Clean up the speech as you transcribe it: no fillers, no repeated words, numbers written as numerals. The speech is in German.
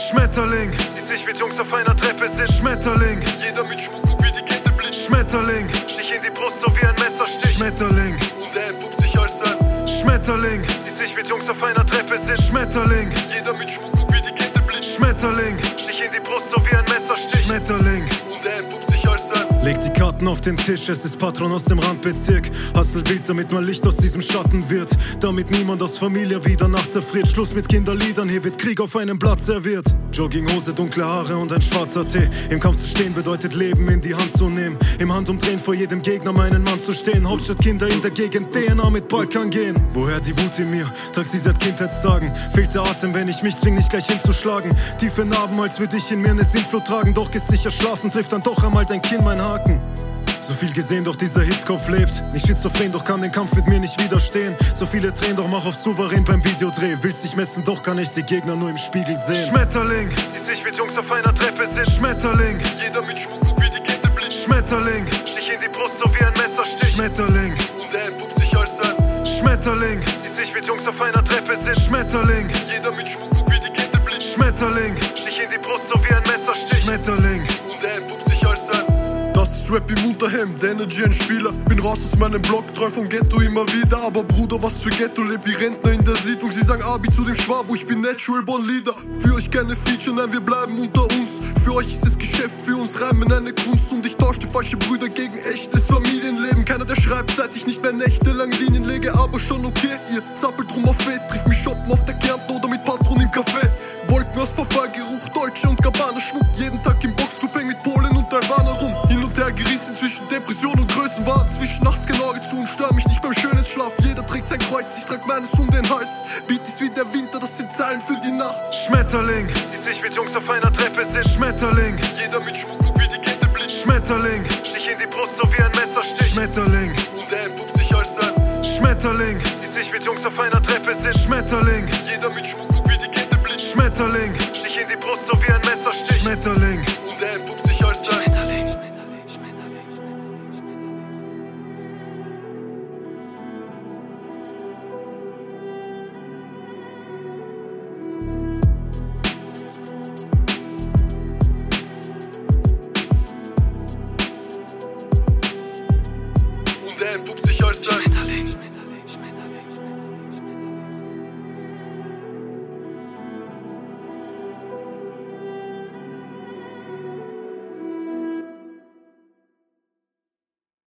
Schmetterling, sie sich mit Jungs auf einer Treppe sind. Schmetterling, jeder mit Schmuck, guck wie die Kette blitzt. Schmetterling, Stich in die Brust, so wie ein Messerstich. Schmetterling, und er entpuppt sich als ein Schmetterling, sie sich mit Jungs auf einer Treppe sind. Schmetterling, jeder mit Schmuck, guck wie die Kette blitzt. Schmetterling, Stich in die Brust, so wie ein Messerstich. Schmetterling, und er entpuppt sich als ein. Leg die Karten auf den Tisch, es ist Patron aus dem Randbezirk. Hustle wild, damit mal Licht aus diesem Schatten wird. Damit niemand aus Familie wieder nachts erfriert. Schluss mit Kinderliedern, hier wird Krieg auf einem Blatt serviert. Jogginghose, dunkle Haare und ein schwarzer Tee. Im Kampf zu stehen bedeutet Leben in die Hand zu nehmen. Im Handumdrehen vor jedem Gegner meinen Mann zu stehen. Hauptstadtkinder in der Gegend, DNA mit Balkan gehen. Woher die Wut in mir? Trag sie seit Kindheitstagen. Fehlt der Atem, wenn ich mich zwing, nicht gleich hinzuschlagen. Tiefe Narben, als würde ich in mir eine Sintflut tragen. Doch ist sicher schlafen, trifft dann doch einmal dein Kinn mein Haken. So viel gesehen, doch dieser Hitzkopf lebt. Nicht schizophren, doch kann den Kampf mit mir nicht widerstehen. So viele Tränen, doch mach auf souverän beim Videodreh. Willst dich messen, doch kann ich die Gegner nur im Spiegel sehen. Schmetterling, sie sich mit Jungs auf einer Treppe sind. Schmetterling, jeder mit Schmuck, guck wie die Kette blitzt. Schmetterling, Stich in die Brust, so wie ein Messerstich. Schmetterling, und er entpuppt sich als ein Schmetterling, sie sich mit Jungs auf einer Treppe sind. Schmetterling, jeder mit Schmuck, guck wie die Kette blitzt. Schmetterling, Stich in die Brust, so wie ein Messerstich. Schmetterling, und er entpuppt sich als ein. Das ist Rap im Unterhemd, Energy ein Spieler. Bin raus aus meinem Block, treu vom Ghetto immer wieder. Aber Bruder, was für Ghetto, lebt wie Rentner in der Siedlung. Sie sagen Abi zu dem Schwabo, ich bin Natural Born Leader. Für euch keine Feature, nein, wir bleiben unter uns. Für euch ist es Geschäft, für uns Reimen eine Kunst. Und ich tauschte falsche Brüder gegen echtes Familienleben. Keiner, der schreibt, seit ich nicht mehr nächtelang Linien lege. Aber schon okay, ihr zappelt rum auf Fett. Trifft mich shoppen auf der Kärnten oder mit Patron im Café. Wolken aus Parfumgeruch, Deutsche und Gabbana. Schmuckt jeden Tag im Boxclub, häng mit Polen und Albaner rum. Hin und her gerissen zwischen Depression und Größenwahn. Zwischen nachts kein Auge zu und stör mich nicht beim Schönheitsschlaf. Jeder trägt sein Kreuz, ich trag meines um den Hals. Beat ist wie der Winter, das sind Zeilen für die Nacht. Schmetterling, sie sich mit Jungs auf einer Treppe sind. Schmetterling, Jeder mit Schmuck, guck wie die Kette blitzt. Schmetterling, Stich in die Brust, so wie ein Messerstich. Schmetterling, Und er entpuppt sich als ein Schmetterling, sie sich mit Jungs auf einer Treppe sind. Schmetterling, Jeder mit Schmuck, guck wie die Kette blitzt. Schmetterling, Stich in die Brust, so wie ein Messerstich. Schmetterling, Und er entpuppt sich als ein